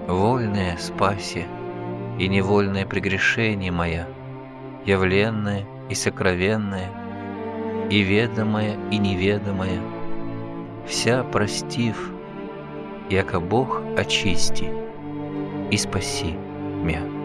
Вольное спаси и невольное прегрешение моя, явленное и сокровенное, и ведомое и неведомое, вся простив, яко Бог очисти и спаси мя.